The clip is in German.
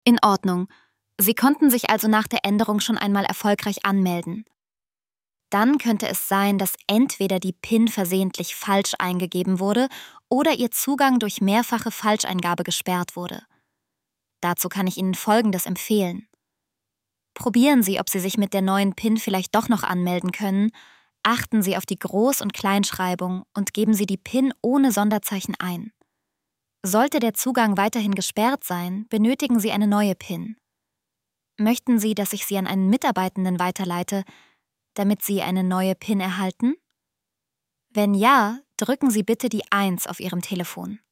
In Ordnung. Sie konnten sich also nach der Änderung schon einmal erfolgreich anmelden. Dann könnte es sein, dass entweder die PIN versehentlich falsch eingegeben wurde oder Ihr Zugang durch mehrfache Falscheingabe gesperrt wurde. Dazu kann ich Ihnen Folgendes empfehlen. Probieren Sie, ob Sie sich mit der neuen PIN vielleicht doch noch anmelden können. Achten Sie auf die Groß- und Kleinschreibung und geben Sie die PIN ohne Sonderzeichen ein. Sollte der Zugang weiterhin gesperrt sein, benötigen Sie eine neue PIN. Möchten Sie, dass ich Sie an einen Mitarbeitenden weiterleite, damit Sie eine neue PIN erhalten? Wenn ja, drücken Sie bitte die 1 auf Ihrem Telefon.